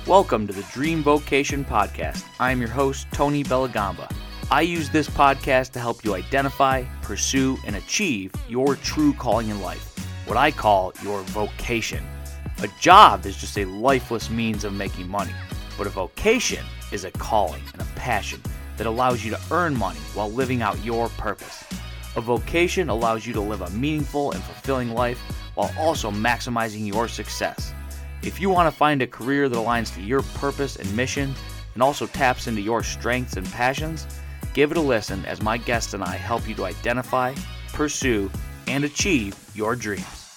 Welcome to the Dream Vocation Podcast. I am your host, Tony Bellagamba. I use this podcast to help you identify, pursue, and achieve your true calling in life, what I call your vocation. A job is just a lifeless means of making money, but a vocation is a calling and a passion that allows you to earn money while living out your purpose. A vocation allows you to live a meaningful and fulfilling life while also maximizing your success. If you want to find a career that aligns to your purpose and mission and also taps into your strengths and passions, give it a listen as my guests and I help you to identify, pursue, and achieve your dreams.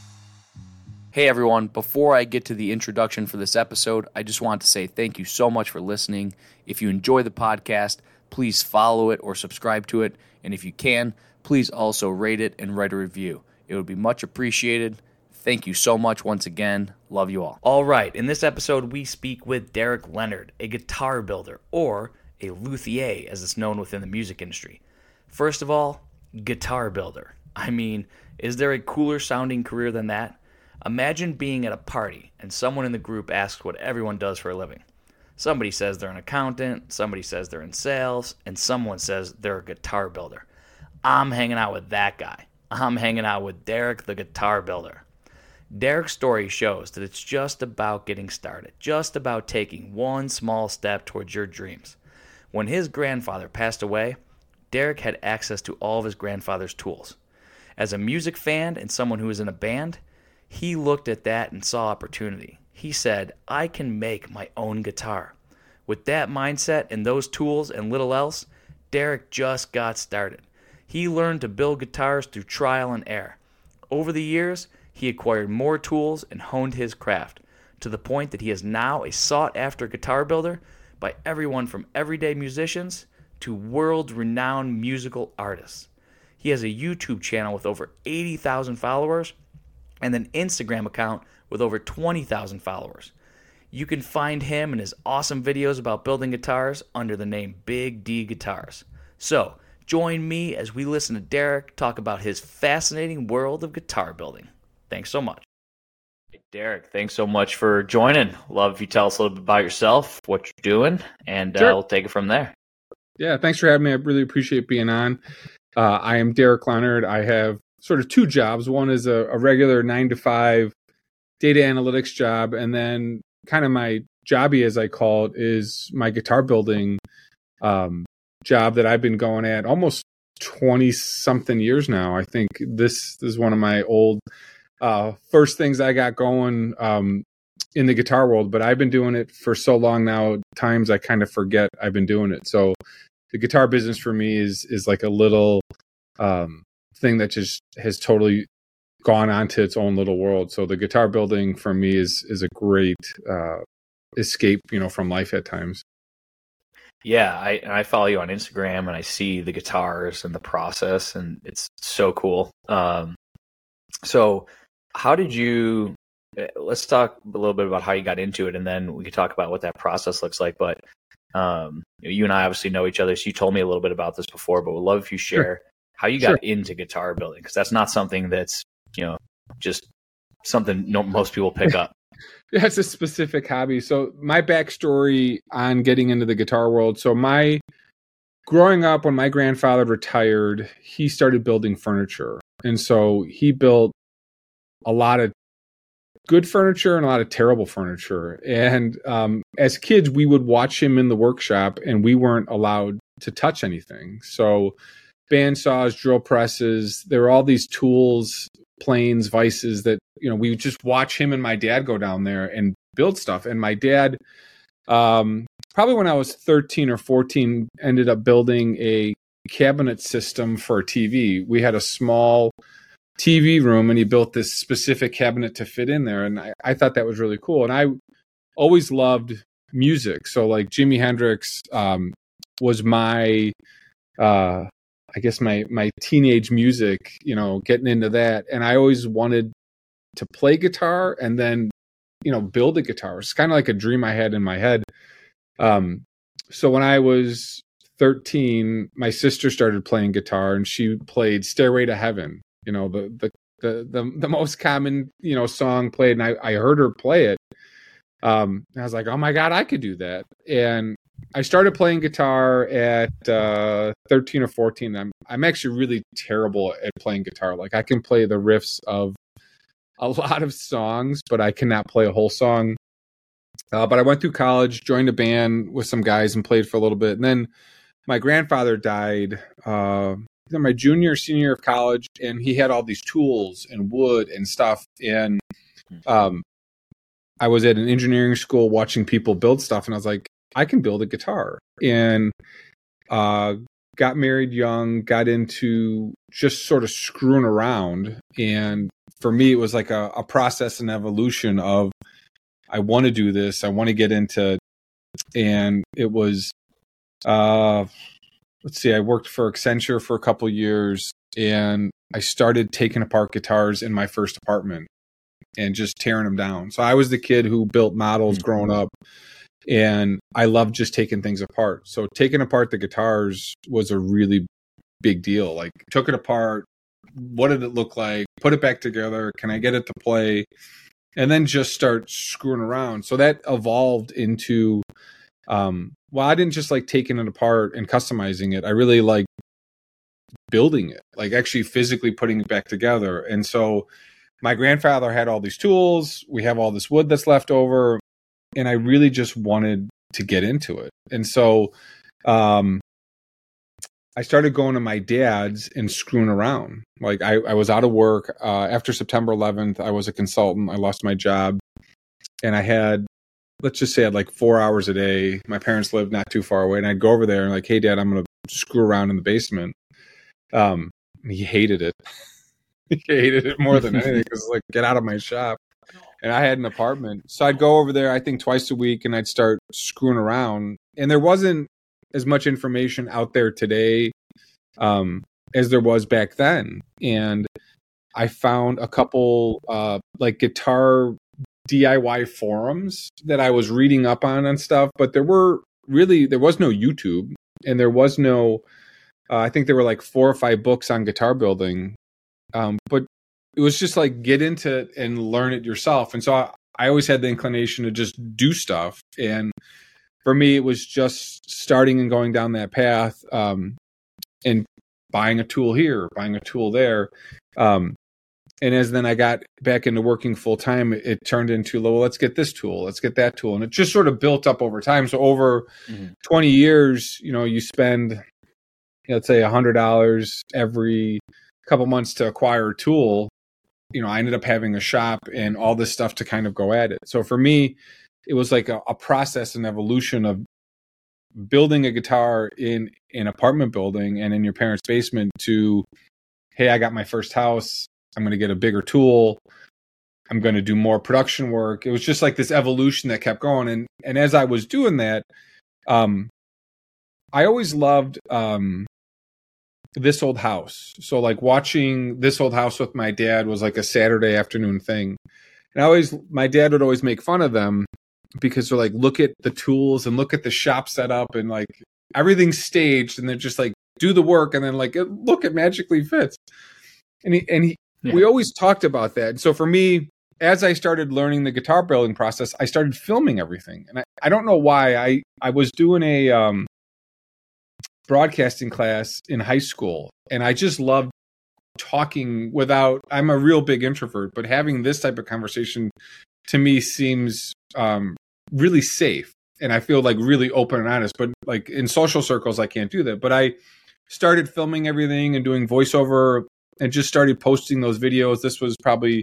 Hey everyone, before I get to the introduction for this episode, I just want to say thank you so much for listening. If you enjoy the podcast, please follow it or subscribe to it. And if you can, please also rate it and write a review. It would be much appreciated. Thank you so much once again. Love you all. All right, in this episode, we speak with Derek Leonard, a guitar builder, or a luthier, as it's known within the music industry. First of all, guitar builder. I mean, is there a cooler sounding career than that? Imagine being at a party and someone in the group asks what everyone does for a living. Somebody says they're an accountant, somebody says they're in sales, and someone says they're a guitar builder. I'm hanging out with that guy. I'm hanging out with Derek, the guitar builder. Derek's story shows that it's just about getting started, just about taking one small step towards your dreams. When his grandfather passed away, Derek had access to all of his grandfather's tools. As a music fan and someone who was in a band, he looked at that and saw opportunity. He said, I can make my own guitar. With that mindset and those tools and little else, Derek just got started. He learned to build guitars through trial and error. Over the years, he acquired more tools and honed his craft, to the point that he is now a sought-after guitar builder by everyone from everyday musicians to world-renowned musical artists. He has a YouTube channel with over 80,000 followers and an Instagram account with over 20,000 followers. You can find him and his awesome videos about building guitars under the name Big D Guitars. So, join me as we listen to Derek talk about his fascinating world of guitar building. Thanks so much. Hey, Derek, thanks so much for joining. Love if you tell us a little bit about yourself, what you're doing, and Sure. we'll take it from there. Yeah, thanks for having me. I really appreciate being on. I am Derek Leonard. I have sort of two jobs. One is a regular 9-to-5 data analytics job, and then kind of my jobby, as I call it, is my guitar building job that I've been going at almost 20-something years now. I think this is one of my old first things I got going in the guitar world, but I've been doing it for so long now, at times I kind of forget I've been doing it. So the guitar business for me is like a little thing that just has totally gone onto its own little world. So the guitar building for me is a great escape, from life at times. Yeah, I follow you on Instagram, and I see the guitars and the process, and it's so cool. So how did you, let's talk a little bit about how you got into it, and then we can talk about what that process looks like. But you and I obviously know each other, so you told me a little bit about this before, but we'd love if you share how you got into guitar building, because that's not something that's, just something most people pick up. Yeah, it's a specific hobby. So my backstory on getting into the guitar world. So growing up, when my grandfather retired, he started building furniture. And so he built a lot of good furniture and a lot of terrible furniture. And as kids, we would watch him in the workshop, and we weren't allowed to touch anything. So bandsaws, drill presses, there were all these tools, planes, vices that, we would just watch him and my dad go down there and build stuff. And my dad, probably when I was 13 or 14, ended up building a cabinet system for a TV. We had a small TV room, and he built this specific cabinet to fit in there. And I thought that was really cool. And I always loved music. So like Jimi Hendrix was my I guess my teenage music, getting into that. And I always wanted to play guitar and then, build a guitar. It's kind of like a dream I had in my head. So when I was 13, my sister started playing guitar, and she played Stairway to Heaven, the most common, song played. And I heard her play it, I was like, oh my God, I could do that. And I started playing guitar at 13 or 14. I'm actually really terrible at playing guitar. Like I can play the riffs of a lot of songs, but I cannot play a whole song. But I went through college, joined a band with some guys and played for a little bit. And then my grandfather died my junior, senior year of college, and he had all these tools and wood and stuff. And I was at an engineering school watching people build stuff, and I was like, I can build a guitar. And got married young, got into just sort of screwing around. And for me, it was like a process and evolution of, I want to do this, I want to get into, and it was, I worked for Accenture for a couple years, and I started taking apart guitars in my first apartment and just tearing them down. So I was the kid who built models growing up, and I loved just taking things apart. So taking apart the guitars was a really big deal. Like, took it apart. What did it look like? Put it back together. Can I get it to play? And then just start screwing around. So that evolved into, I didn't just like taking it apart and customizing it. I really like building it, like actually physically putting it back together. And so my grandfather had all these tools. We have all this wood that's left over, and I really just wanted to get into it. And so I started going to my dad's and screwing around. Like I was out of work after September 11th. I was a consultant. I lost my job, and I had, let's just say, I had like 4 hours a day. My parents lived not too far away, and I'd go over there and like, hey, Dad, I'm going to screw around in the basement. He hated it. He hated it more than anything, because like, get out of my shop. And I had an apartment, so I'd go over there, I think twice a week, and I'd start screwing around. And there wasn't as much information out there today as there was back then. And I found a couple like guitar DIY forums that I was reading up on and stuff, but there was no YouTube, and there was no, I think there were like 4 or 5 books on guitar building. But it was just like, get into it and learn it yourself. And so I always had the inclination to just do stuff. And for me, it was just starting and going down that path, and buying a tool here, buying a tool there. And as then I got back into working full time, it turned into, well, let's get this tool, let's get that tool. And it just sort of built up over time. So over 20 years, you spend, let's say $100 every couple months to acquire a tool. I ended up having a shop and all this stuff to kind of go at it. So for me, it was like a process and evolution of building a guitar in an apartment building and in your parents' basement to, hey, I got my first house. I'm going to get a bigger tool. I'm going to do more production work. It was just like this evolution that kept going. And as I was doing that, I always loved This Old House. So like watching This Old House with my dad was like a Saturday afternoon thing. And my dad would always make fun of them, because they're like, look at the tools and look at the shop setup, and like everything's staged, and they're just like, do the work, and then like, look, it magically fits. We always talked about that. And so for me, as I started learning the guitar building process, I started filming everything. And I don't know why. I was doing a broadcasting class in high school, and I just loved talking I'm a real big introvert, but having this type of conversation to me seems really safe, and I feel like really open and honest. But like in social circles, I can't do that. But I started filming everything and doing voiceover, and just started posting those videos. This was probably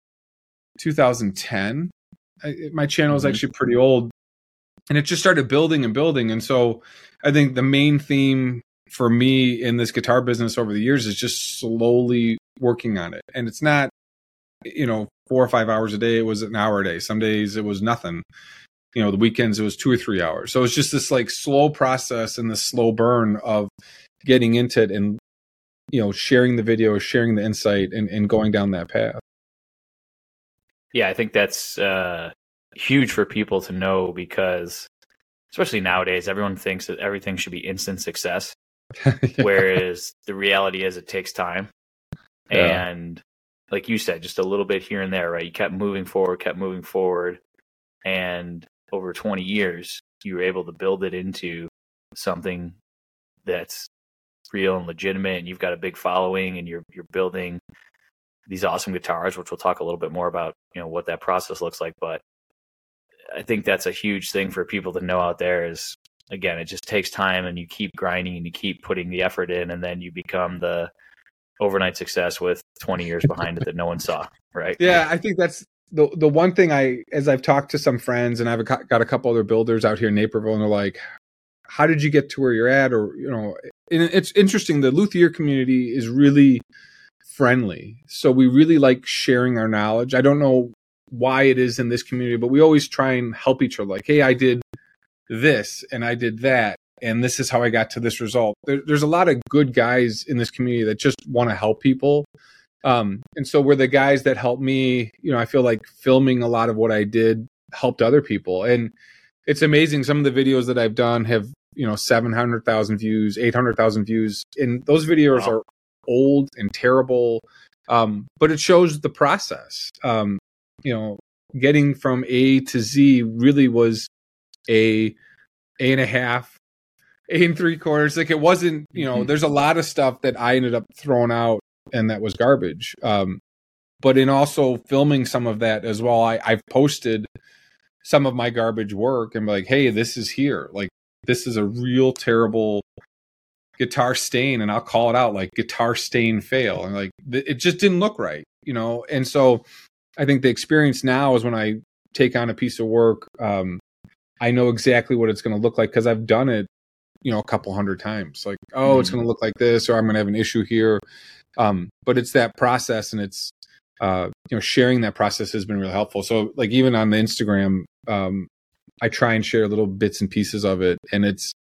2010. My channel is actually pretty old, and it just started building and building. And so I think the main theme for me in this guitar business over the years is just slowly working on it. And it's not, 4 or 5 hours a day. It was an hour a day. Some days it was nothing. The weekends it was 2 or 3 hours. So it's just this like slow process and this slow burn of getting into it, and sharing the video, sharing the insight, and going down that path. Yeah, I think that's huge for people to know, because especially nowadays, everyone thinks that everything should be instant success, whereas the reality is it takes time. Yeah. And like you said, just a little bit here and there, right? You kept moving forward. And over 20 years, you were able to build it into something that's real and legitimate, and you've got a big following, and you're building these awesome guitars, which we'll talk a little bit more about, what that process looks like. But I think that's a huge thing for people to know out there is, again, it just takes time, and you keep grinding and you keep putting the effort in, and then you become the overnight success with 20 years behind it that no one saw. Right. Yeah. I think that's the one thing as I've talked to some friends, and I've got a couple other builders out here in Naperville, and they're like, how did you get to where you're at? Or, and it's interesting. The luthier community is really friendly. So we really like sharing our knowledge. I don't know why it is in this community, but we always try and help each other. Like, hey, I did this and I did that, and this is how I got to this result. There's a lot of good guys in this community that just want to help people. And so we're the guys that help me. I feel like filming a lot of what I did helped other people. And it's amazing. Some of the videos that I've done have, 700,000 views, 800,000 views. And those videos are old and terrible. But it shows the process. Getting from A to Z really was A and a half, A and 3/4. Like, it wasn't, there's a lot of stuff that I ended up throwing out and that was garbage. But in also filming some of that as well, I've posted some of my garbage work and be like, hey, this is here. Like, this is a real terrible guitar stain, and I'll call it out, like, guitar stain fail. And like, it just didn't look right, And so I think the experience now is when I take on a piece of work, I know exactly what it's going to look like because I've done it, a couple hundred times. Like, it's going to look like this, or I'm going to have an issue here. But it's that process, and it's, sharing that process has been really helpful. So, like, even on the Instagram, I try and share little bits and pieces of it, and it's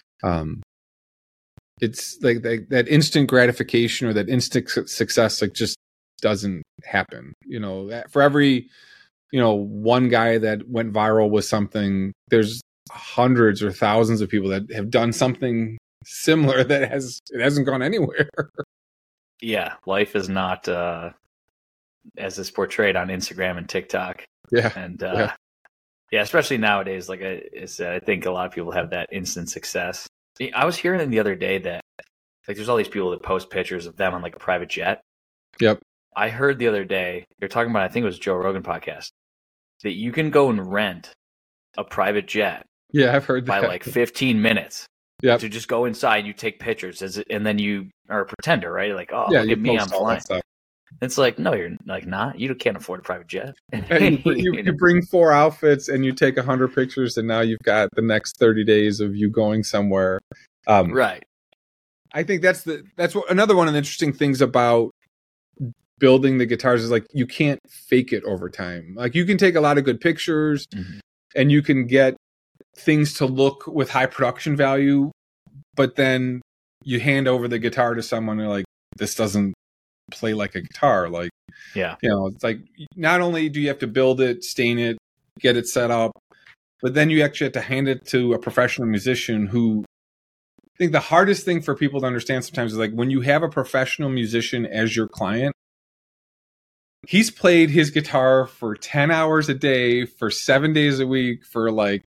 like that instant gratification or that instant success, like, just doesn't happen. For every, one guy that went viral with something, there's hundreds or thousands of people that have done something similar that it hasn't gone anywhere. Yeah, life is not as is portrayed on Instagram and TikTok. Yeah, and especially nowadays. Like I think a lot of people have that instant success. I was hearing the other day that, like, there's all these people that post pictures of them on, like, a private jet. Yep. I heard the other day they're talking about, I think it was Joe Rogan podcast, that you can go and rent a private jet. Yeah, I've heard that. By like 15 minutes. Yeah. To just go inside, you take pictures, and then you are a pretender, right? Like, look at me, I'm flying. It's like, no, you're like not. You can't afford a private jet. you bring 4 outfits and you take 100 pictures, and now you've got the next 30 days of you going somewhere. Right. I think that's another one of the interesting things about building the guitars is, like, you can't fake it over time. Like, you can take a lot of good pictures, and you can get things to look with high production value, but then you hand over the guitar to someone and you're like, this doesn't play like a guitar. Like, yeah, it's like, not only do you have to build it, stain it, get it set up, but then you actually have to hand it to a professional musician who, I think the hardest thing for people to understand sometimes is, like, when you have a professional musician as your client, he's played his guitar for 10 hours a day for 7 days a week for, like,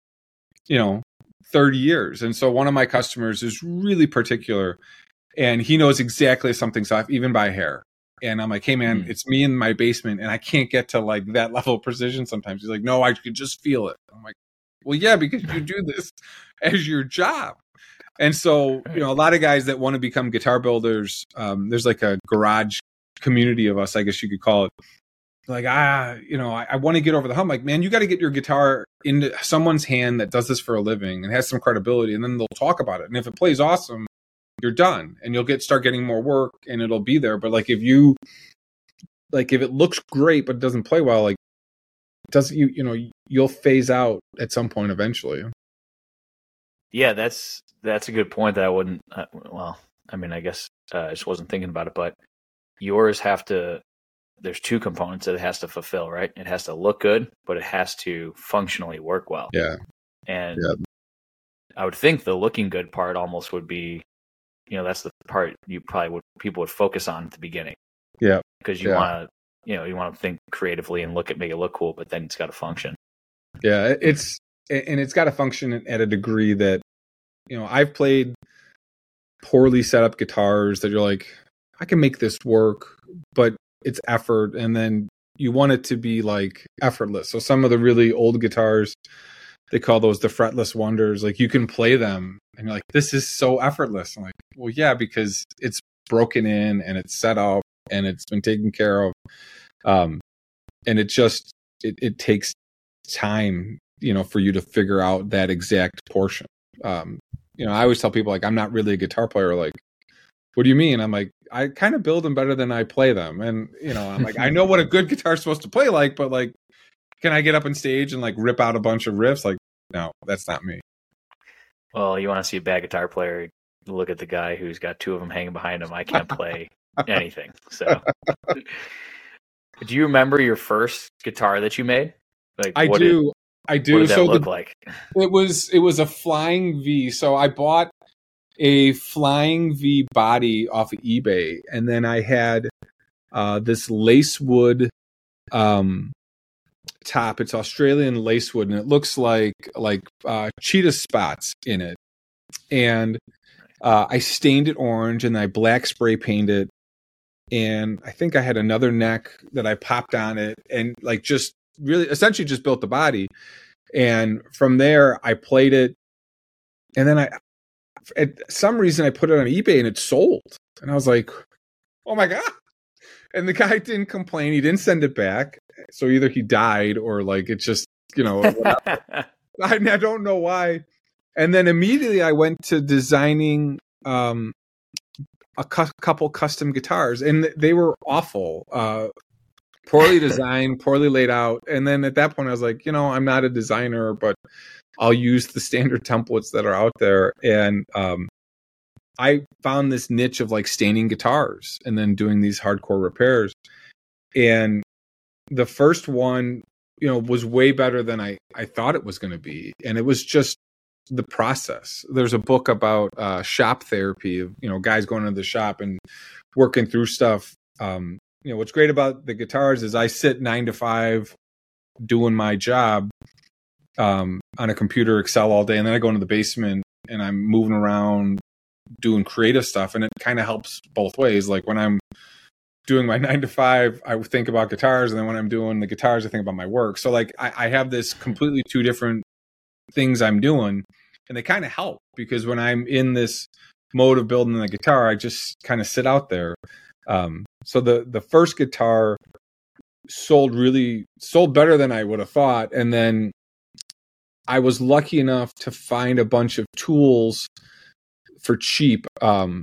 30 years. And so one of my customers is really particular, and he knows exactly if something's off, even by hair. And I'm like, hey, man, it's me in my basement, and I can't get to, like, that level of precision sometimes. He's like, no, I could just feel it. I'm like, well, yeah, because you do this as your job. And so, a lot of guys that want to become guitar builders, there's like a garage community of us, I guess you could call it. Like, I want to get over the hump. Like, man, you got to get your guitar into someone's hand that does this for a living and has some credibility, and then they'll talk about it. And if it plays awesome, you're done, and you'll start getting more work, and it'll be there. But, like, if it looks great but it doesn't play well, like, you'll phase out at some point eventually. Yeah, that's a good point that I wouldn't. I guess I just wasn't thinking about it, but yours have to. There's 2 components that it has to fulfill, right? It has to look good, but it has to functionally work well. Yeah. And I would think the looking good part almost would be, that's the part people would focus on at the beginning. Yeah. Because you want to think creatively and make it look cool, but then it's got to function. Yeah, it's got to function at a degree that, I've played poorly set up guitars that you're like, I can make this work, but it's effort, and then you want it to be like effortless. So some of the really old guitars, they call those the fretless wonders. Like, you can play them and you're like, this is so effortless. I'm like, well, yeah, because it's broken in and it's set up and it's been taken care of. And it takes time, for you to figure out that exact portion. I always tell people, like, I'm not really a guitar player. Like, what do you mean? I'm like, I kind of build them better than I play them. And, I'm like, I know what a good guitar is supposed to play like, but like, can I get up on stage and like rip out a bunch of riffs? Like, no, that's not me. Well, you want to see a bad guitar player, look at the guy who's got two of them hanging behind him. I can't play anything. So do you remember your first guitar that you made? Like, I do. What did that look like? It was a Flying V. So I bought a Flying V body off of eBay, and then I had this lacewood top. It's Australian lacewood, and it looks like cheetah spots in it. And I stained it orange, and I black spray painted it. And I think I had another neck that I popped on it, and like just really essentially just built the body. And from there, I played it, and then at some reason I put it on eBay and it sold. And I was like, oh my God. And the guy didn't complain. He didn't send it back. So either he died or like, it's just, I don't know why. And then immediately I went to designing a couple custom guitars, and they were awful. Poorly designed, poorly laid out. And then at that point I was like, I'm not a designer, but I'll use the standard templates that are out there. And I found this niche of like staining guitars and then doing these hardcore repairs. And the first one, was way better than I thought it was going to be. And it was just the process. There's a book about shop therapy of, guys going into the shop and working through stuff. What's great about the guitars is I sit 9 to 5 doing my job on a computer, Excel all day, and then I go into the basement and I'm moving around doing creative stuff, and it kind of helps both ways. Like when I'm doing my 9 to 5, I think about guitars, and then when I'm doing the guitars, I think about my work. So like I have this completely two different things I'm doing, and they kind of help, because when I'm in this mode of building the guitar, I just kind of sit out there. So the first guitar sold better than I would have thought. And then I was lucky enough to find a bunch of tools for cheap. And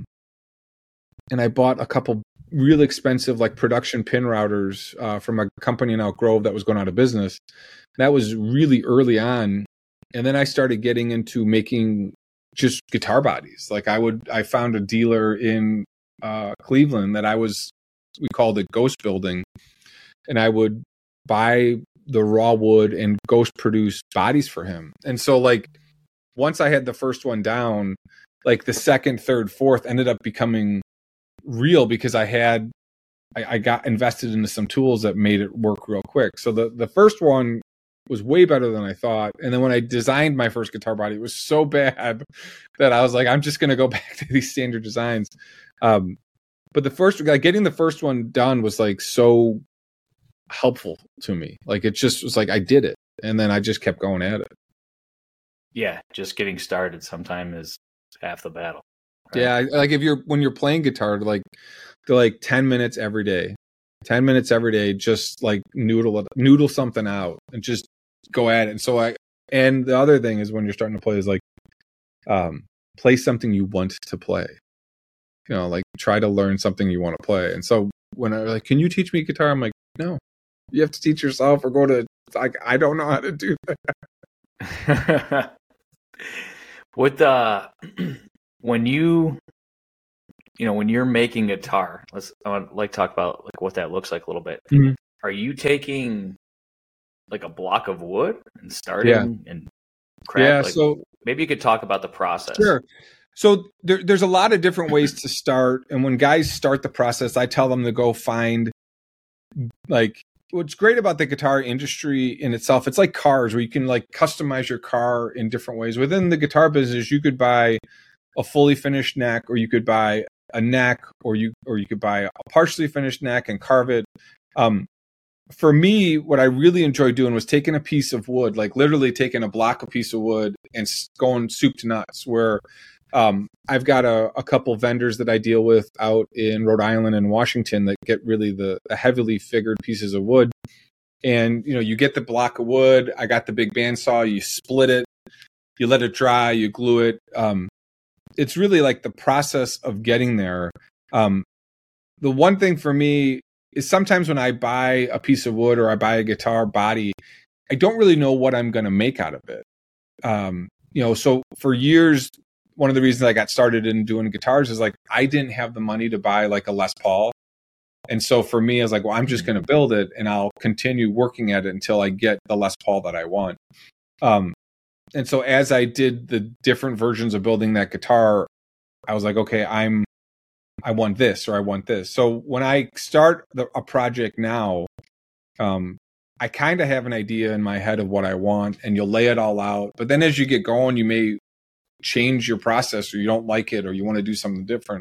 I bought a couple really expensive, like production pin routers, from a company in Elk Grove that was going out of business. That was really early on. And then I started getting into making just guitar bodies. Like I found a dealer in Cleveland that we called it ghost building, and I would buy the raw wood and ghost produce bodies for him. And so like once I had the first one down, like the second, third, fourth ended up becoming real, because I got invested into some tools that made it work real quick. So the first one was way better than I thought. And then when I designed my first guitar body, it was so bad that I was like, I'm just going to go back to these standard designs. But getting the first one done was like so helpful to me. Like it just was like I did it, and then I just kept going at it. Yeah, just getting started sometimes is half the battle. Right? Yeah, like when you're playing guitar, like 10 minutes every day. 10 minutes every day, just like noodle something out and just go at it. And so and the other thing is when you're starting to play is like play something you want to play. Like try to learn something you want to play. And so when I like, can you teach me guitar? I'm like, no, you have to teach yourself or go to, like, I don't know how to do that. With when you're making guitar, I would like to talk about like what that looks like a little bit. Mm-hmm. Are you taking like a block of wood and starting and craft? Yeah. Like, so maybe you could talk about the process. Sure. So there's a lot of different ways to start. And when guys start the process, I tell them to go find like what's great about the guitar industry in itself, it's like cars where you can like customize your car in different ways. Within the guitar business, you could buy a fully finished neck, or you could buy a neck, or you could buy a partially finished neck and carve it. For me, what I really enjoyed doing was taking a piece of wood, like literally taking a block of piece of wood and going soup to nuts, where I've got a couple vendors that I deal with out in Rhode Island and Washington that get really the heavily figured pieces of wood. And, you get the block of wood. I got the big bandsaw. You split it, you let it dry, you glue it. It's really like the process of getting there. The one thing for me is sometimes when I buy a piece of wood or I buy a guitar body, I don't really know what I'm going to make out of it. So for years, one of the reasons I got started in doing guitars is like, I didn't have the money to buy like a Les Paul. And so for me, I was like, well, I'm just going to build it and I'll continue working at it until I get the Les Paul that I want. And so as I did the different versions of building that guitar, I was like, okay, I want this, or I want this. So when I start a project now, I kind of have an idea in my head of what I want, and you'll lay it all out. But then as you get going, you may change your process, or you don't like it, or you want to do something different.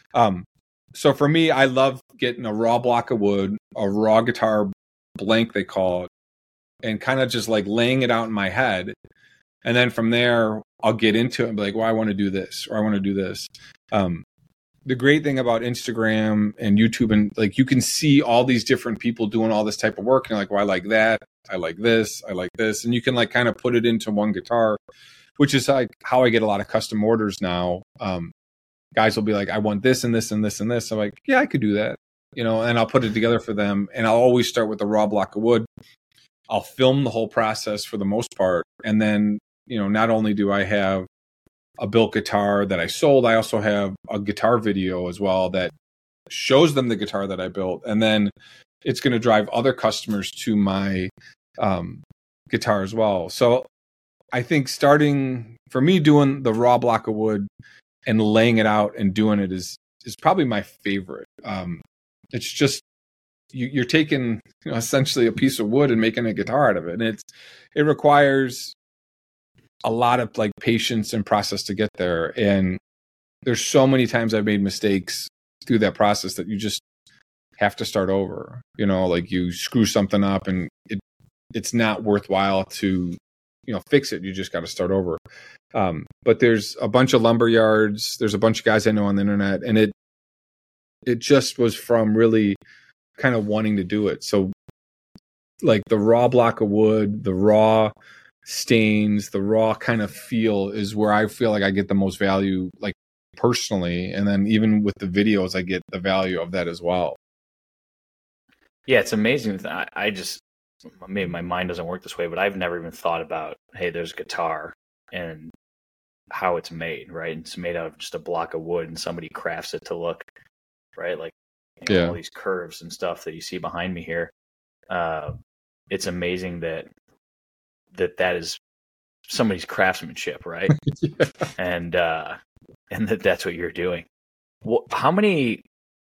So for me, I love getting a raw block of wood, a raw guitar blank, they call it, and kind of just like laying it out in my head. And then from there, I'll get into it and be like, well, I want to do this, or I want to do this. The great thing about Instagram and YouTube, and like, you can see all these different people doing all this type of work. And you're like, well, I like that. I like this. I like this. And you can like kind of put it into one guitar, which is like how I get a lot of custom orders now. Guys will be like, I want this and this and this and this. I'm like, yeah, I could do that, and I'll put it together for them. And I'll always start with a raw block of wood. I'll film the whole process for the most part. And then, not only do I have a built guitar that I sold, I also have a guitar video as well that shows them the guitar that I built. And then it's going to drive other customers to my guitar as well. So I think starting for me, doing the raw block of wood and laying it out and doing it is probably my favorite. It's just, you're taking essentially a piece of wood and making a guitar out of it. And it requires a lot of like patience and process to get there. And there's so many times I've made mistakes through that process that you just have to start over. Like you screw something up and it's not worthwhile to fix it. You just got to start over. But there's a bunch of lumber yards. There's a bunch of guys I know on the internet, and it just was from really kind of wanting to do it. So like the raw block of wood, the raw stains, the raw kind of feel is where I feel like I get the most value, like personally. And then even with the videos, I get the value of that as well. Yeah, it's amazing. I just, maybe my mind doesn't work this way, but I've never even thought about, hey, there's a guitar and how it's made, right? It's made out of just a block of wood and somebody crafts it to look, right? Like all these curves and stuff that you see behind me here. It's amazing that is somebody's craftsmanship, right? Yeah. And that's what you're doing. Well, how many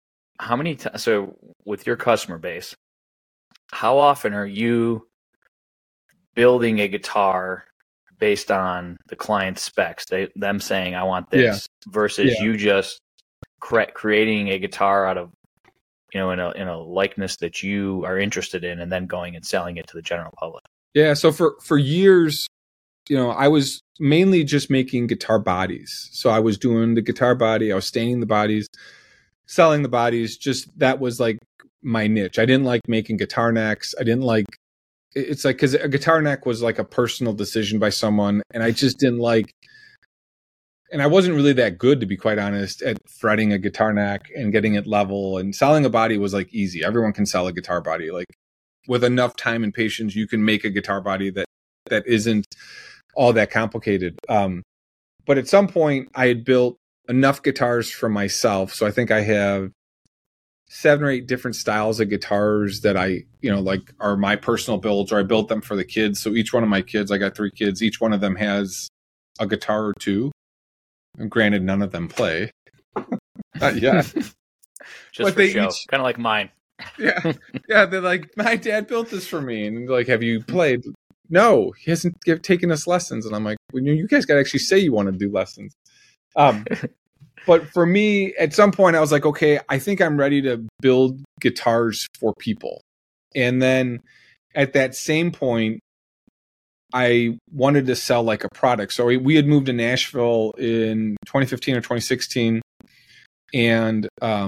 so with your customer base, how often are you building a guitar based on the client's specs, them saying, I want this, versus you just creating a guitar out of, in a likeness that you are interested in, and then going and selling it to the general public? Yeah. So for years, I was mainly just making guitar bodies. So I was doing the guitar body, I was staining the bodies, selling the bodies. Just that was like my niche. I didn't like making guitar necks. It's like, because a guitar neck was like a personal decision by someone, and I just didn't like, and I wasn't really that good, to be quite honest, at fretting a guitar neck and getting it level. And selling a body was like easy. Everyone can sell a guitar body. Like with enough time and patience, you can make a guitar body that isn't all that complicated. But at some point I had built enough guitars for myself. So I think I have 7 or 8 different styles of guitars that I, like are my personal builds, or I built them for the kids. So each one of my kids, I got 3 kids, each one of them has a guitar or 2. And granted, none of them play. Not yet. Just for show. Kind of like mine. Yeah. Yeah. They're like, my dad built this for me. And like, have you played? No, he hasn't taken us lessons. And I'm like, well, you guys got to actually say you want to do lessons. But for me, at some point, I was like, okay, I think I'm ready to build guitars for people. And then at that same point, I wanted to sell like a product. So we had moved to Nashville in 2015 or 2016. And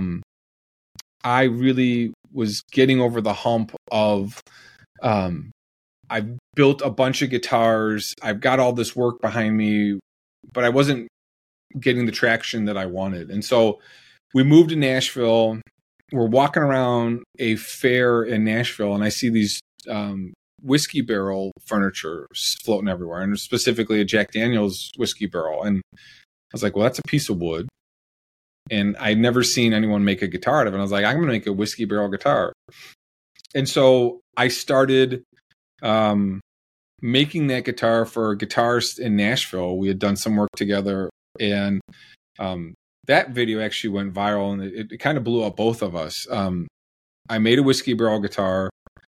I really was getting over the hump of I've built a bunch of guitars. I've got all this work behind me, but I wasn't getting the traction that I wanted. And so we moved to Nashville. We're walking around a fair in Nashville, and I see these whiskey barrel furniture floating everywhere, and specifically a Jack Daniel's whiskey barrel. And I was like, well, that's a piece of wood. And I'd never seen anyone make a guitar out of it. And I was like, I'm going to make a whiskey barrel guitar. And so I started making that guitar for guitarists in Nashville. We had done some work together, and that video actually went viral, and it kind of blew up both of us. I made a whiskey barrel guitar.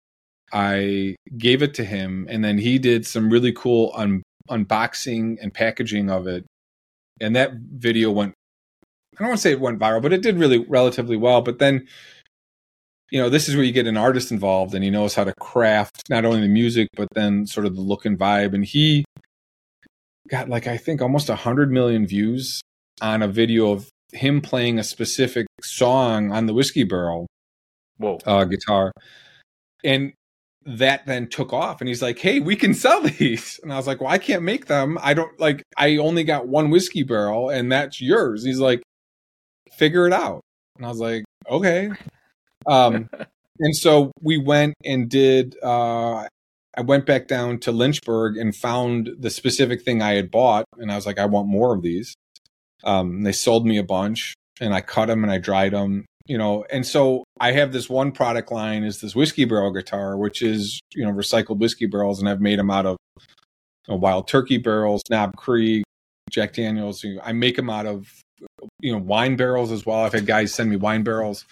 I gave it to him, and then he did some really cool unboxing and packaging of it. And that video went, I don't want to say it went viral, but it did really relatively well. But then, this is where you get an artist involved, and he knows how to craft not only the music, but then sort of the look and vibe. And he got I think almost 100 million views on a video of him playing a specific song on the whiskey barrel guitar. And that then took off, and he's like, hey, we can sell these. And I was like, well, I can't make them. I only got one whiskey barrel, and that's yours. He's like, figure it out. And I was like, okay. And so we went and did, I went back down to Lynchburg and found the specific thing I had bought. And I was like, I want more of these. They sold me a bunch, and I cut them and I dried them, and so I have this one product line is this whiskey barrel guitar, which is, recycled whiskey barrels. And I've made them out of Wild Turkey barrels, Knob Creek, Jack Daniels. I make them out of, wine barrels as well. I've had guys send me wine barrels.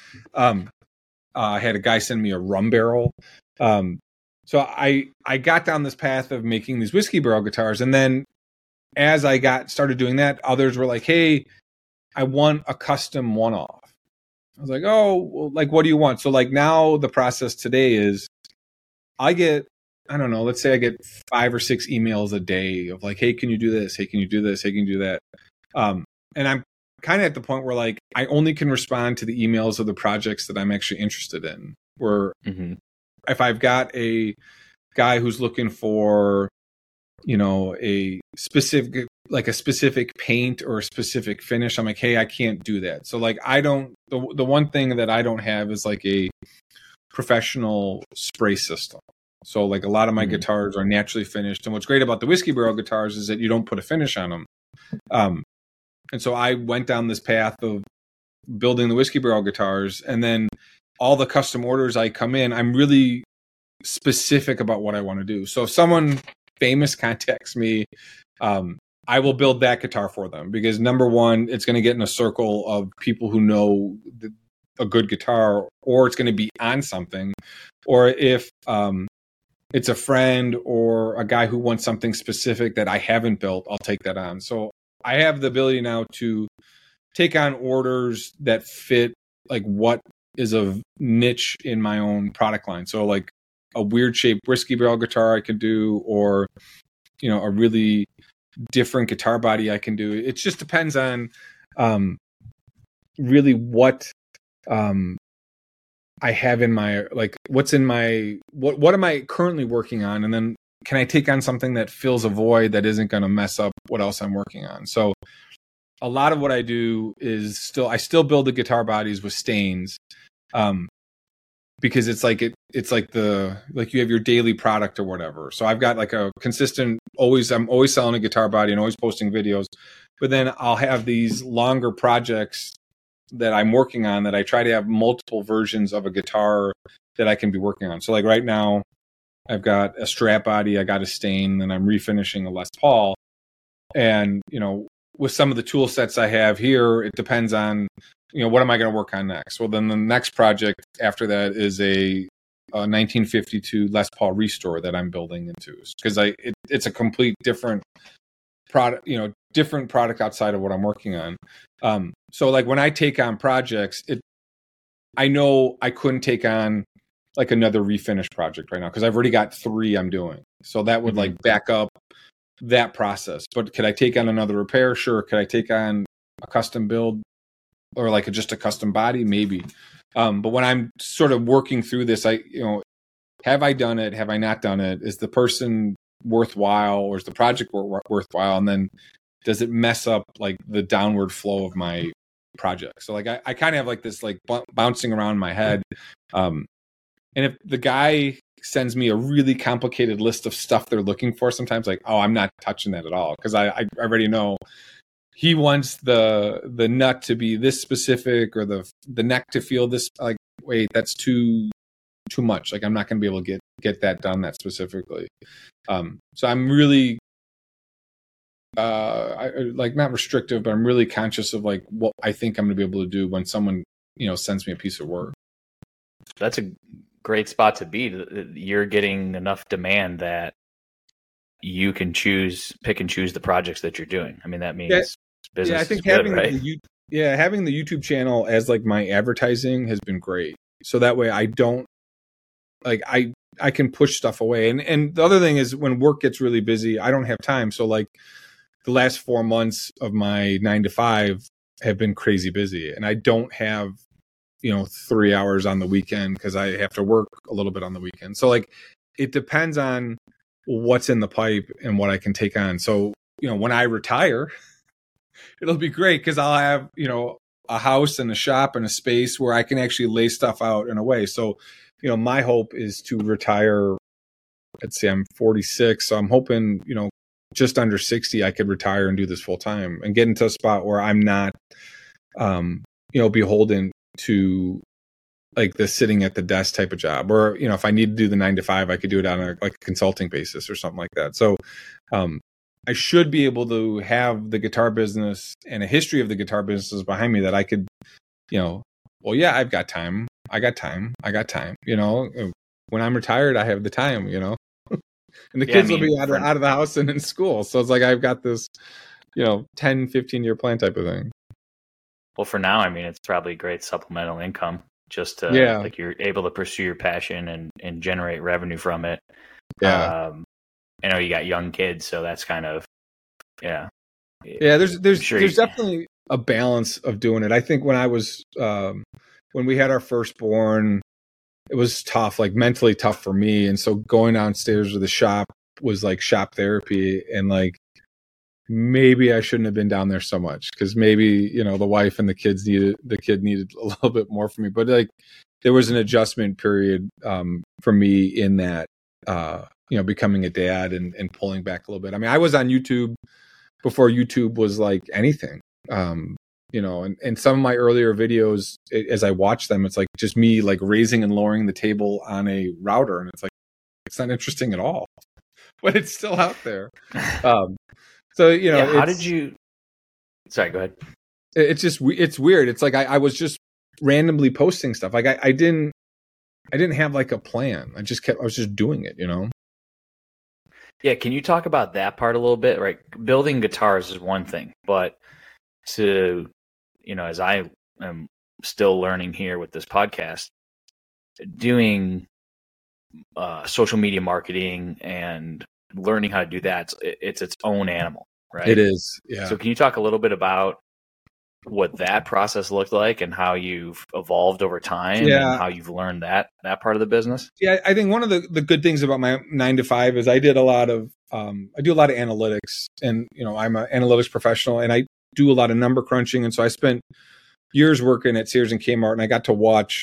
I had a guy send me a rum barrel. So I got down this path of making these whiskey barrel guitars. And then as I started doing that, others were like, hey, I want a custom one-off. I was like, oh, well, what do you want? So now the process today is I get, I don't know, let's say I get 5 or 6 emails a day of hey, can you do this? Hey, can you do this? Hey, can you do that? And I'm kind of at the point where I only can respond to the emails of the projects that I'm actually interested in. Where if I've got a guy who's looking for, a specific, a specific paint or a specific finish, I'm like, hey, I can't do that. So I don't, the one thing that I don't have is a professional spray system. So a lot of my guitars are naturally finished. And what's great about the whiskey barrel guitars is that you don't put a finish on them. And so I went down this path of building the whiskey barrel guitars, and then all the custom orders I come in, I'm really specific about what I want to do. So if someone famous contacts me, I will build that guitar for them, because number one, it's going to get in a circle of people who know a good guitar, or it's going to be on something. Or if it's a friend or a guy who wants something specific that I haven't built, I'll take that on. So I have the ability now to take on orders that fit what is a niche in my own product line. So a weird shaped whiskey barrel guitar I can do, or a really different guitar body I can do. It just depends on really what I have in my what's in my what am I currently working on, and then can I take on something that fills a void that isn't going to mess up what else I'm working on. So a lot of what I do is I still build the guitar bodies with stains, because it's you have your daily product or whatever. So I've got a consistent, I'm always selling a guitar body and always posting videos, but then I'll have these longer projects that I'm working on that I try to have multiple versions of a guitar that I can be working on. So right now I've got a Strat body, I got a stain, and I'm refinishing a Les Paul. And, with some of the tool sets I have here, it depends on what am I going to work on next? Well, then the next project after that is a 1952 Les Paul Restore that I'm building into, because it's a complete different product, different product outside of what I'm working on. So like when I take on projects, I know I couldn't take on like another refinish project right now because I've already got 3 I'm doing. So that would like back up that process. But could I take on another repair? Sure. Could I take on a custom build or like just a custom body? Maybe. But when I'm sort of working through this, have I done it? Have I not done it? Is the person worthwhile, or is the project worthwhile? And then does it mess up like the downward flow of my project? So like I kind of have like this like bouncing around in my head. And if the guy sends me a really complicated list of stuff they're looking for, sometimes like, oh, I'm not touching that at all, because I already know he wants the nut to be this specific, or the neck to feel this. Like, wait, that's too much. Like, I'm not going to be able to get that done that specifically. So I'm really not restrictive, but I'm really conscious of like what I think I'm going to be able to do when someone sends me a piece of work. That's a great spot to be. You're getting enough demand that you can pick and choose the projects that you're doing. I mean, that means business. Yeah, I think is good, having right? having the YouTube channel as like my advertising has been great. So that way I don't like I can push stuff away. And the other thing is, when work gets really busy, I don't have time. So like the last 4 months of my 9 to 5 have been crazy busy, and I don't have 3 hours on the weekend because I have to work a little bit on the weekend. So like it depends on what's in the pipe and what I can take on. So when I retire, it'll be great because I'll have a house and a shop and a space where I can actually lay stuff out in a way. So my hope is to retire. Let's see, I'm 46, so I'm hoping just under 60 I could retire and do this full time and get into a spot where I'm not beholden to like the sitting at the desk type of job, or if I need to do the 9 to 5, I could do it on a consulting basis or something like that. So I should be able to have the guitar business and a history of the guitar business behind me that I could I've got time. I got time. When I'm retired, I have the time, and the kids will be out of the house and in school. So it's like, I've got this, 10, 15 year plan type of thing. Well, for now, I mean, it's probably great supplemental income just to, like, you're able to pursue your passion and generate revenue from it. Yeah. I know you got young kids, so that's kind of, Yeah. There's definitely a balance of doing it. I think when I was, when we had our firstborn, it was tough, like mentally tough for me. And so going downstairs to the shop was like shop therapy, and like, maybe I shouldn't have been down there so much, because maybe, the wife and the kid needed a little bit more from me. But like, there was an adjustment period for me in that, becoming a dad and pulling back a little bit. I mean, I was on YouTube before YouTube was like anything, and some of my earlier videos, as I watch them, it's like just me like raising and lowering the table on a router. And it's like, it's not interesting at all, but it's still out there. So, how did you, sorry, go ahead. It's weird. It's like, I was just randomly posting stuff. Like I didn't have like a plan. I was just doing it, Yeah. Can you talk about that part a little bit? Right. Building guitars is one thing, but to, as I am still learning here with this podcast, doing social media marketing and learning how to do that, it's its own animal, right? It is. Yeah. So can you talk a little bit about what that process looked like and how you've evolved over time and how you've learned that part of the business? Yeah, I think one of the good things about my 9 to 5 is I do a lot of analytics, and I'm an analytics professional, and I do a lot of number crunching. And so I spent years working at Sears and Kmart, and I got to watch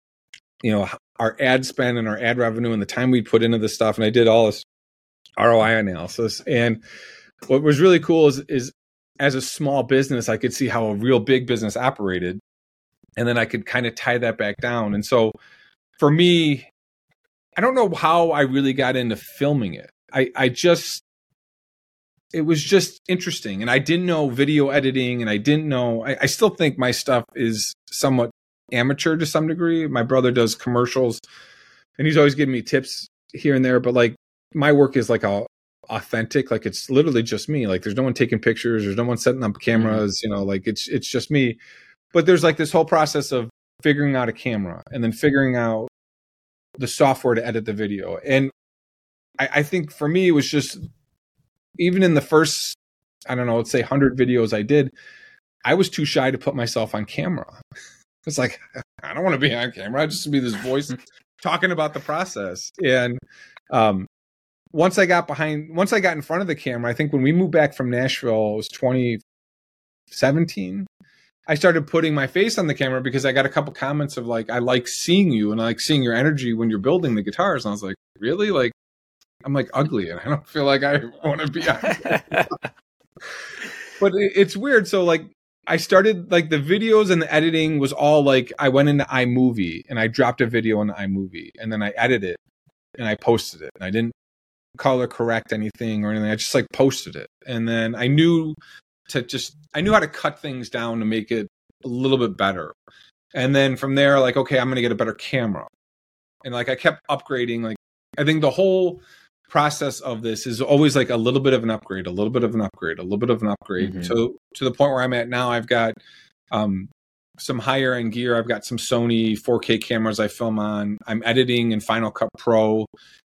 our ad spend and our ad revenue and the time we put into this stuff, and I did all this ROI analysis. And what was really cool is as a small business, I could see how a real big business operated, and then I could kind of tie that back down. And so for me, I don't know how I really got into filming it. I just it was just interesting. And I didn't know video editing, and I didn't know, I still think my stuff is somewhat amateur to some degree. My brother does commercials and he's always giving me tips here and there, but like my work is like authentic. Like it's literally just me. Like there's no one taking pictures. There's no one setting up cameras, you know, like it's just me. But there's like this whole process of figuring out a camera and then figuring out the software to edit the video. And I think for me, it was just, even in the first, I don't know, let's say 100 videos I did, I was too shy to put myself on camera. It's like, I don't want to be on camera. I just be this voice talking about the process. And once I got in front of the camera, I think when we moved back from Nashville, it was 2017. I started putting my face on the camera because I got a couple comments of like, I like seeing you and I like seeing your energy when you're building the guitars. And I was like, really? Like, I'm like ugly and I don't feel like I want to be on camera. But it's weird. So like, I started like the videos and the editing was all like, I went into iMovie and I dropped a video in iMovie and then I edited it and I posted it. And I didn't color correct anything or anything. I just like posted it. And then I knew how to cut things down to make it a little bit better. And then from there, like, okay, I'm going to get a better camera. And like, I kept upgrading. Like, I think the whole process of this is always like a little bit of an upgrade, a little bit of an upgrade, a little bit of an upgrade. Mm-hmm. So to the point where I'm at now, I've got some higher end gear. I've got some Sony 4K cameras I film on. I'm editing in Final Cut Pro.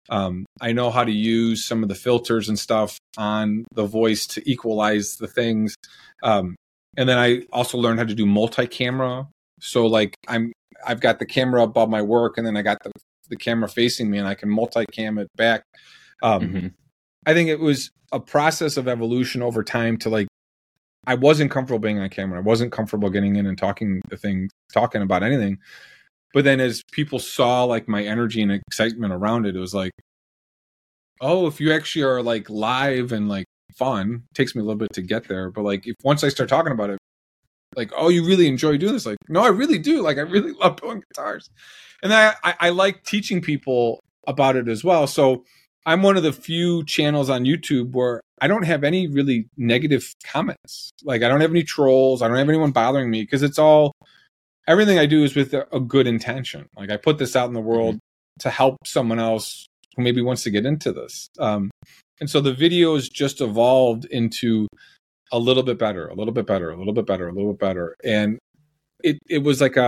I know how to use some of the filters and stuff on the voice to equalize the things. And then I also learned how to do multi-camera. So like I've got the camera above my work and then I got the camera facing me and I can multi-cam it back. Mm-hmm. I think it was a process of evolution over time to like, I wasn't comfortable being on camera. I wasn't comfortable getting in and talking about anything. But then as people saw like my energy and excitement around it, it was like, oh, if you actually are like live and like fun, it takes me a little bit to get there. But like, if once I start talking about it, like, oh, you really enjoy doing this? Like, no, I really do. Like, I really love doing guitars. And then I like teaching people about it as well. So I'm one of the few channels on YouTube where I don't have any really negative comments. Like, I don't have any trolls. I don't have anyone bothering me because everything I do is with a good intention. Like, I put this out in the world to help someone else who maybe wants to get into this. And so the videos just evolved into a little bit better, a little bit better, a little bit better, a little bit better. And it was like,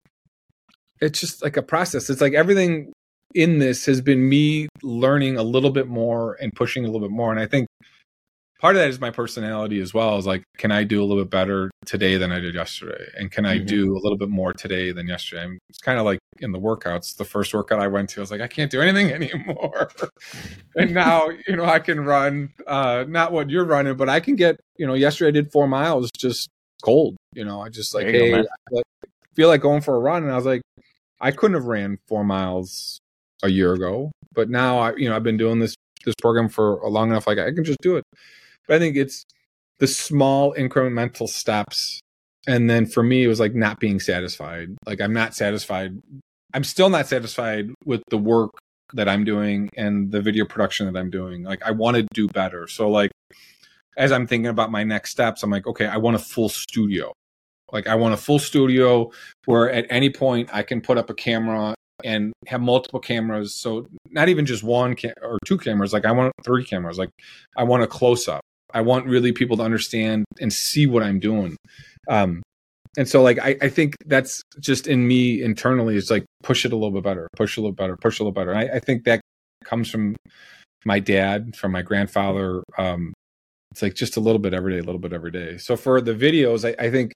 it's just like a process. It's like everything in this has been me learning a little bit more and pushing a little bit more. And I think part of that is my personality as well. Is like, can I do a little bit better today than I did yesterday? And can I do a little bit more today than yesterday? It's kind of like in the workouts. The first workout I went to, I was like, I can't do anything anymore. And now, I can run, not what you're running, but I can get, yesterday I did 4 miles just cold. I just like, hey, I feel like going for a run. And I was like, I couldn't have ran 4 miles a year ago, but now I've been doing this program for long enough. Like I can just do it. But I think it's the small incremental steps. And then for me, it was like not being satisfied. Like I'm not satisfied. I'm still not satisfied with the work that I'm doing and the video production that I'm doing. Like I want to do better. So like, as I'm thinking about my next steps, I'm like, okay, I want a full studio. Like I want a full studio where at any point I can put up a camera and have multiple cameras. So not even just one or two cameras. Like I want 3 cameras. Like I want a close up. I want really people to understand and see what I'm doing. And so like, I think that's just in me internally. It's like, push it a little bit better, push a little better, push a little better. And I think that comes from my dad, from my grandfather. It's like just a little bit every day, a little bit every day. So for the videos, I think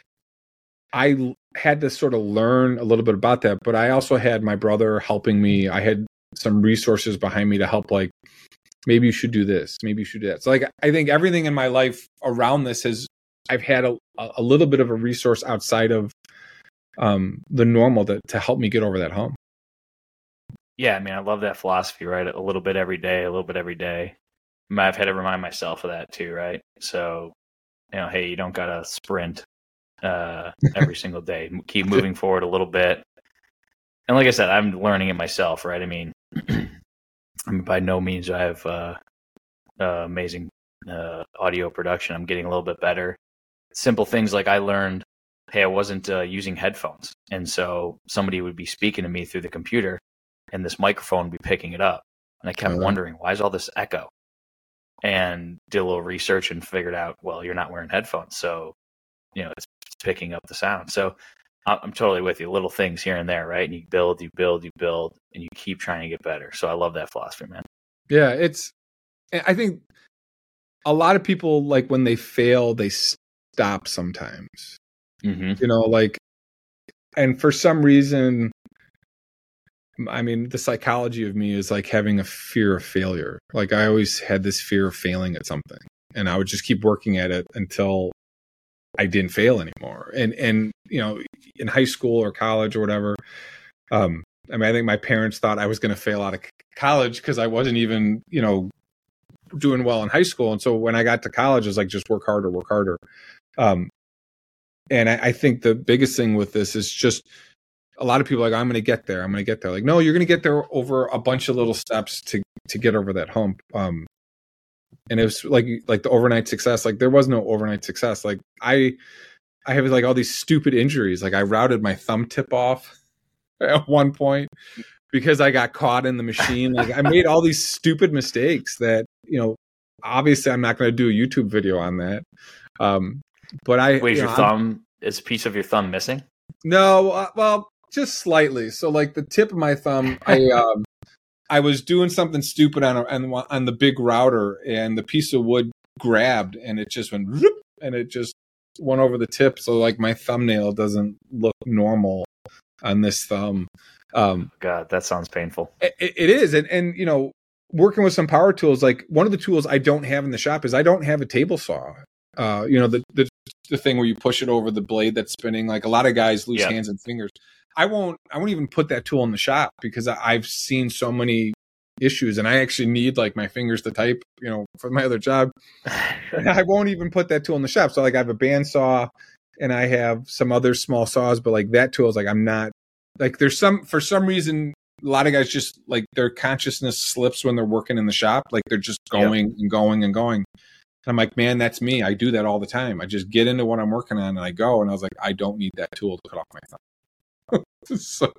I had to sort of learn a little bit about that, but I also had my brother helping me. I had some resources behind me to help, like, maybe you should do this, maybe you should do that. So like, I think everything in my life around this I've had a little bit of a resource outside of the normal to help me get over that hump. Yeah, I mean, I love that philosophy, right? A little bit every day, a little bit every day. I've had to remind myself of that too, right? So, hey, you don't got to sprint every single day. Keep moving forward a little bit. And like I said, I'm learning it myself, right? I mean, by no means I have amazing audio production. I'm getting a little bit better. Simple things like I learned, hey, I wasn't using headphones. And so somebody would be speaking to me through the computer and this microphone would be picking it up. And I kept wondering, why is all this echo? And did a little research and figured out, well, you're not wearing headphones. So, it's picking up the sound. So I'm totally with you. Little things here and there, right? And you build, and you keep trying to get better. So I love that philosophy, man. Yeah, I think a lot of people, like when they fail, they stop sometimes. Mm-hmm. And for some reason, I mean, the psychology of me is like having a fear of failure. Like I always had this fear of failing at something, and I would just keep working at it until I didn't fail anymore. And in high school or college or whatever, I think my parents thought I was going to fail out of college because I wasn't even, doing well in high school. And so when I got to college, it was like, just work harder. And I think the biggest thing with this is just a lot of people are like, I'm going to get there. Like, no, you're going to get there over a bunch of little steps to get over that hump. And it was like the overnight success. Like there was no overnight success. Like I have like all these stupid injuries. Like I routed my thumb tip off at one point because I got caught in the machine. Like I made all these stupid mistakes that, obviously I'm not going to do a YouTube video on that. But wait, your thumb is a piece of your thumb missing? No, well, just slightly. So like the tip of my thumb, I was doing something stupid on the big router, and the piece of wood grabbed, and it just went, and it just went over the tip. So like my thumbnail doesn't look normal on this thumb. God, that sounds painful. It is, and working with some power tools, like one of the tools I don't have in the shop is I don't have a table saw. The thing where you push it over the blade that's spinning. Like a lot of guys lose hands and fingers. I won't even put that tool in the shop because I've seen so many issues, and I actually need like my fingers to type, for my other job. And I won't even put that tool in the shop. So like I have a bandsaw and I have some other small saws, but like that tool is like, I'm not like, for some reason, a lot of guys just like their consciousness slips when they're working in the shop. Like they're just going and going and going. And I'm like, man, that's me. I do that all the time. I just get into what I'm working on and I go, and I was like, I don't need that tool to cut off my thumb. So,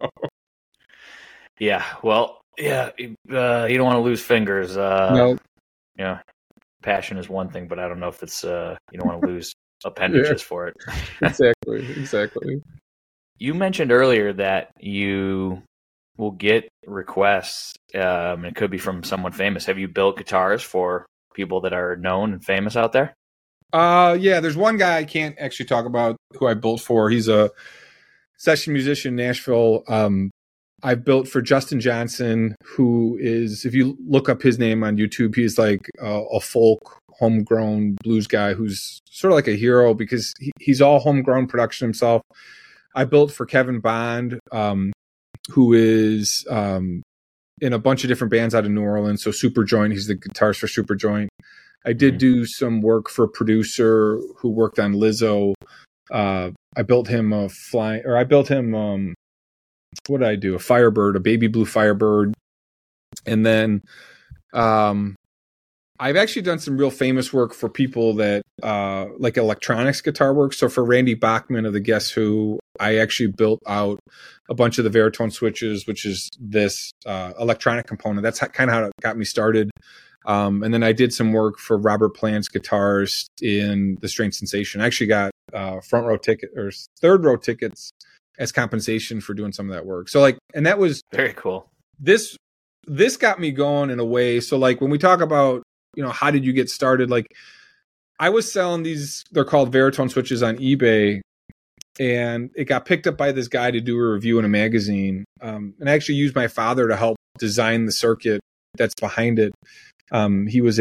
yeah, well, yeah, you don't want to lose fingers. No. Yeah, passion is one thing, but I don't know if it's you don't want to lose appendages for it. Exactly. You mentioned earlier that you will get requests, and it could be from someone famous. Have you built guitars for people that are known and famous out there? Yeah, there's one guy I can't actually talk about who I built for. He's a session musician in Nashville. I've built for Justin Johnson, who is, if you look up his name on YouTube, he's like a folk homegrown blues guy who's sort of like a hero because he's all homegrown production himself. I built for Kevin Bond, who is in a bunch of different bands out of New Orleans. So Superjoint, he's the guitarist for Superjoint. I did do some work for a producer who worked on Lizzo. I built him what did I do? A Firebird, a baby blue Firebird. And then I've actually done some real famous work for people that like electronics guitar work. So for Randy Bachman of the Guess Who, I actually built out a bunch of the Veritone switches, which is this electronic component. That's kind of how it got me started. And then I did some work for Robert Plant's guitars in The Strange Sensation. I actually got third row tickets as compensation for doing some of that work. So like, and that was very cool. This got me going in a way. So like when we talk about, how did you get started? Like I was selling these, they're called Veritone switches on eBay, and it got picked up by this guy to do a review in a magazine. And I actually used my father to help design the circuit that's behind it. He was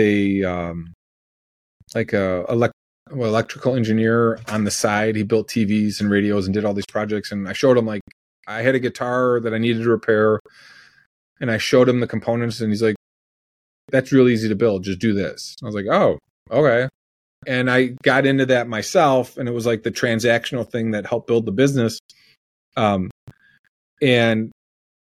electrical engineer on the side. He built TVs and radios and did all these projects. And I showed him, like, I had a guitar that I needed to repair, and I showed him the components, and he's like, that's real easy to build. Just do this. I was like, oh, okay. And I got into that myself, and it was like the transactional thing that helped build the business. And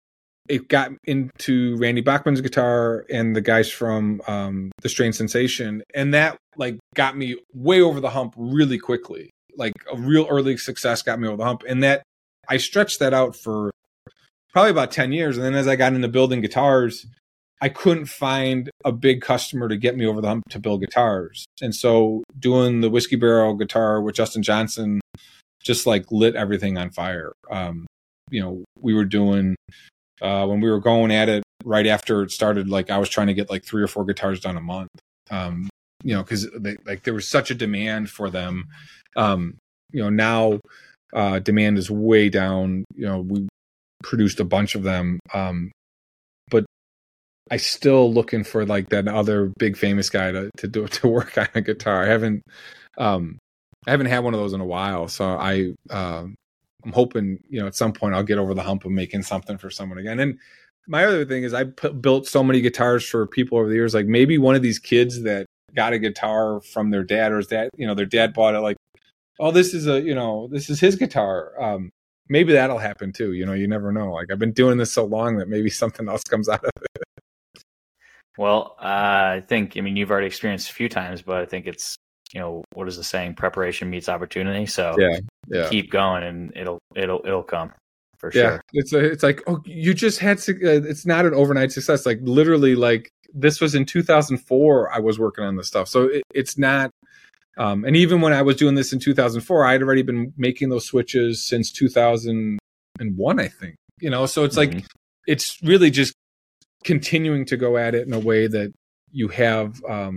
it got into Randy Bachman's guitar and the guys from The Strange Sensation, and that like got me way over the hump really quickly. Like a real early success got me over the hump, and that I stretched that out for probably about 10 years. And then as I got into building guitars, I couldn't find a big customer to get me over the hump to build guitars. And so doing the Whiskey Barrel guitar with Justin Johnson just like lit everything on fire. We were doing, when we were going at it right after it started, like I was trying to get like 3 or 4 guitars done a month. Cause there was such a demand for them. Now demand is way down. We produced a bunch of them. But I still looking for like that other big famous guy to work on a guitar. I haven't had one of those in a while. So I'm hoping, at some point I'll get over the hump of making something for someone again. And my other thing is I built so many guitars for people over the years. Like maybe one of these kids that got a guitar from their dad, or his dad, their dad bought it, like, oh, this is his guitar. Maybe that'll happen too. You never know. Like I've been doing this so long that maybe something else comes out of it. Well, I think, you've already experienced a few times, but I think it's, what is the saying? Preparation meets opportunity. So yeah. Keep going and it'll come for sure. It's like, oh, you just had, it's not an overnight success. Like literally, like this was in 2004, I was working on this stuff. So it's not, and even when I was doing this in 2004, I had already been making those switches since 2001, I think, so it's like, it's really just continuing to go at it in a way that you have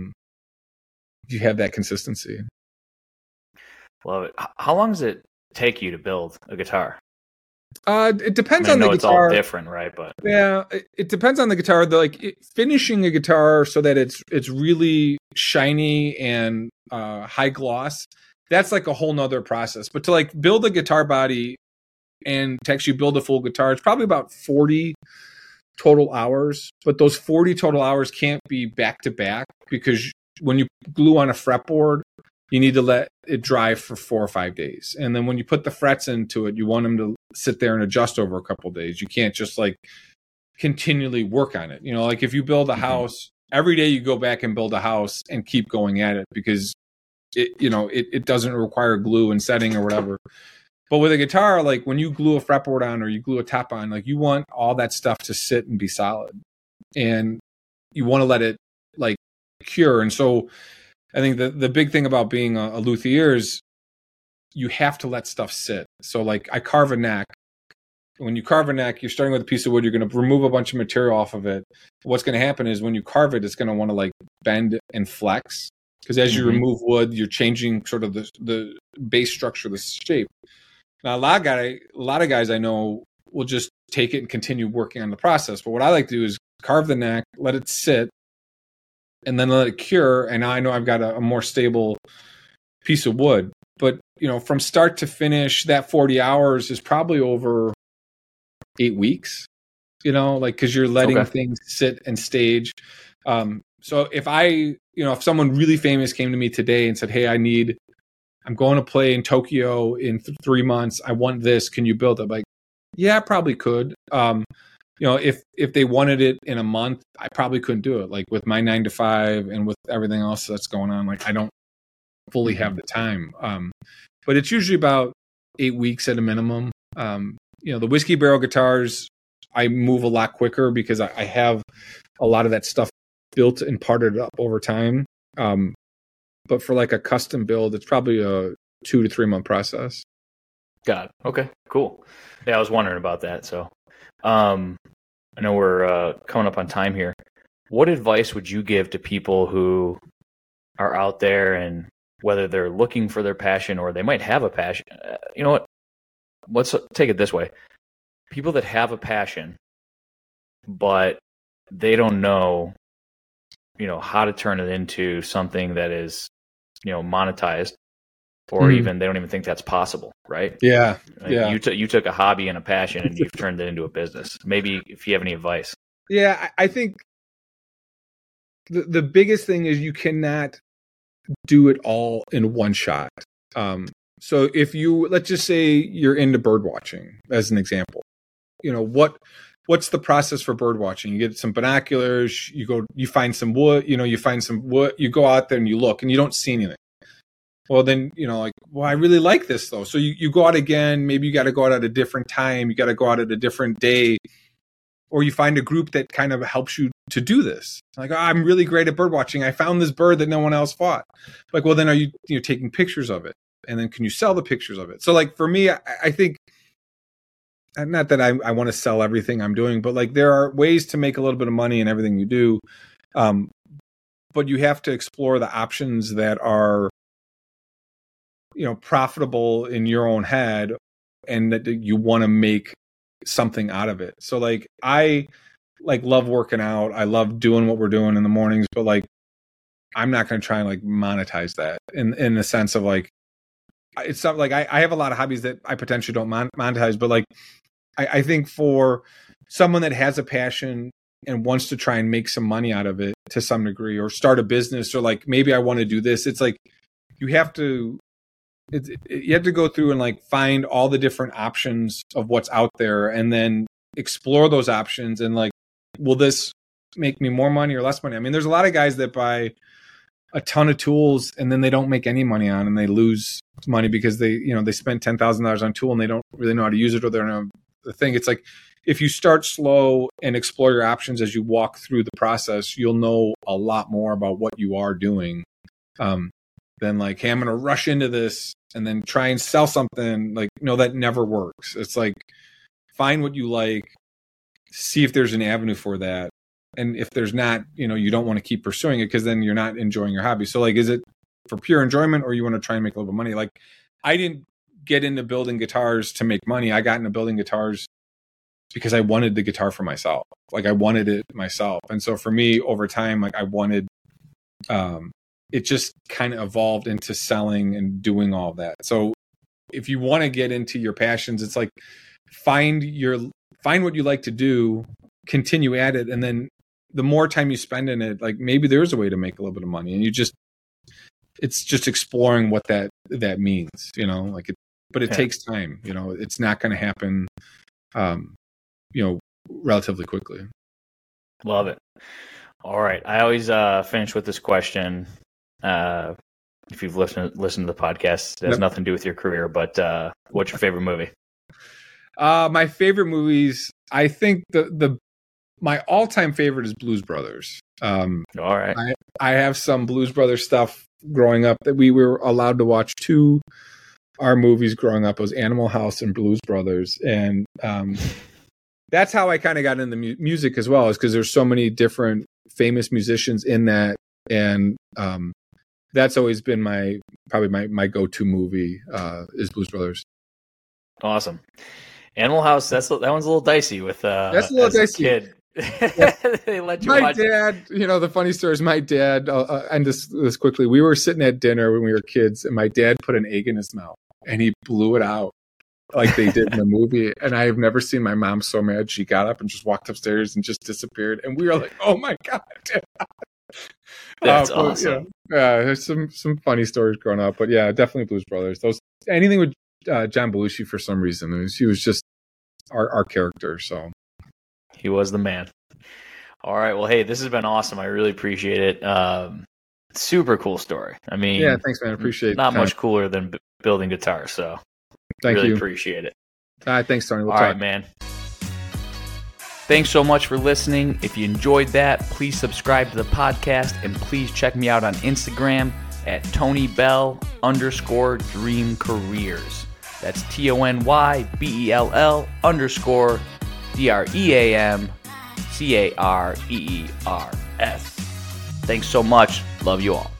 that consistency. Love it. How long does it take you to build a guitar? It depends on the guitar. It's all different, right? But yeah, it depends on the guitar. Finishing a guitar so that it's really shiny and high gloss, that's like a whole nother process. But to like build a guitar body and to actually build a full guitar, it's probably about 40 total hours. But those 40 total hours can't be back to back, because when you glue on a fretboard, you need to let it dry for 4 or 5 days. And then when you put the frets into it, you want them to sit there and adjust over a couple of days. You can't just like continually work on it. Like if you build a house, every day you go back and build a house and keep going at it, because it doesn't require glue and setting or whatever. But with a guitar, like when you glue a fretboard on or you glue a top on, like you want all that stuff to sit and be solid, and you want to let it like cure. And so I think the big thing about being a luthier is you have to let stuff sit. So like I carve a neck. When you carve a neck, you're starting with a piece of wood. You're going to remove a bunch of material off of it. What's going to happen is when you carve it, it's going to want to like bend and flex, because as you remove wood, you're changing sort of the base structure, the shape. Now, a lot of guys I know will just take it and continue working on the process. But what I like to do is carve the neck, let it sit, and then let it cure. And now I know I've got a more stable piece of wood. But, from start to finish, that 40 hours is probably over 8 weeks, because you're letting things sit and stage. So if someone really famous came to me today and said, hey, I'm going to play in Tokyo in 3 months. I want this. Can you build it? I'm like, yeah, I probably could. If they wanted it in a month, I probably couldn't do it. Like with my 9 to 5 and with everything else that's going on, like I don't fully have the time. But it's usually about 8 weeks at a minimum. The Whiskey Barrel guitars, I move a lot quicker because I have a lot of that stuff built and parted up over time. But for like a custom build, it's probably a 2 to 3 month process. Got it. Okay, cool. Yeah, I was wondering about that. So I know we're coming up on time here. What advice would you give to people who are out there, and whether they're looking for their passion or they might have a passion? You know what? Let's take it this way. People that have a passion, but they don't know, how to turn it into something that is, monetized, or even they don't even think that's possible, right? Yeah. You took a hobby and a passion and you've turned it into a business. Maybe if you have any advice. Yeah, I think the biggest thing is you cannot do it all in one shot. So if let's just say you're into bird watching as an example, what what's the process for bird watching? You get some binoculars, you find some wood, you go out there and you look and you don't see anything. Well, then, I really like this though. So you go out again, maybe you got to go out at a different time. You got to go out at a different day, or you find a group that kind of helps you to do this. Like, I'm really great at bird watching. I found this bird that no one else fought. Like, well, then are you taking pictures of it? And then can you sell the pictures of it? So like for me, I think, not that I want to sell everything I'm doing, but like there are ways to make a little bit of money in everything you do. But you have to explore the options that are, profitable in your own head and that you want to make something out of it. So like, I love working out. I love doing what we're doing in the mornings, but like, I'm not going to try and like monetize that in the sense of like, it's not like I have a lot of hobbies that I potentially don't monetize, but like, I think for someone that has a passion and wants to try and make some money out of it to some degree, or start a business, or like, maybe I want to do this. It's like, you have to go through and like find all the different options of what's out there and then explore those options. And like, will this make me more money or less money? I mean, there's a lot of guys that buy a ton of tools and then they don't make any money on, and they lose money because they spent $10,000 on tool and they don't really know how to use it, or they don't know the thing. It's like, if you start slow and explore your options as you walk through the process, you'll know a lot more about what you are doing. Than like, hey, I'm going to rush into this and then try and sell something. Like, no, that never works. It's like, find what you like, see if there's an avenue for that. And if there's not, you don't want to keep pursuing it because then you're not enjoying your hobby. So like, is it for pure enjoyment, or you want to try and make a little bit of money? Like, I didn't get into building guitars to make money. I got into building guitars because I wanted the guitar for myself. Like, I wanted it myself. And so for me, over time, like, I wanted, it just kind of evolved into selling and doing all that. So if you want to get into your passions, it's like, find what you like to do, continue at it. And then the more time you spend in it, like, maybe there's a way to make a little bit of money, and it's just exploring what that means, but it takes time, it's not going to happen, relatively quickly. Love it. All right. I always finish with this question. If you've listened to the podcast, it has nothing to do with your career, but what's your favorite movie? My favorite movies, I think my all-time favorite is Blues Brothers. All right. I have some Blues Brothers stuff growing up that we were allowed to watch two. Our movies growing up was Animal House and Blues Brothers, and that's how I kind of got into music as well, is because there's so many different famous musicians in that, and that's always been probably my go-to movie is Blues Brothers. Awesome. Animal House, that one's a little dicey with that's a little dicey. Kid. They let you watch dad, the funny story is my dad, and this quickly, we were sitting at dinner when we were kids, and my dad put an egg in his mouth and he blew it out like they did in the movie. And I have never seen my mom so mad. She got up and just walked upstairs and just disappeared. And we were like, oh my God. That's awesome. There's some funny stories growing up, but yeah, definitely Blues Brothers. Anything with John Belushi, for some reason, he was just our character. So he was the man. All right. Well, hey, this has been awesome. I really appreciate it. Super cool story. I mean, yeah, thanks, man. I appreciate it. Not much cooler than building guitars. So thank really you. Appreciate it. Thanks, Tony. We'll All talk. right, man. Thanks so much for listening. If you enjoyed that, please subscribe to the podcast, and please check me out on Instagram at TonyBell_DreamCareers. That's TonyBell_DreamCareers. Thanks so much. Love you all.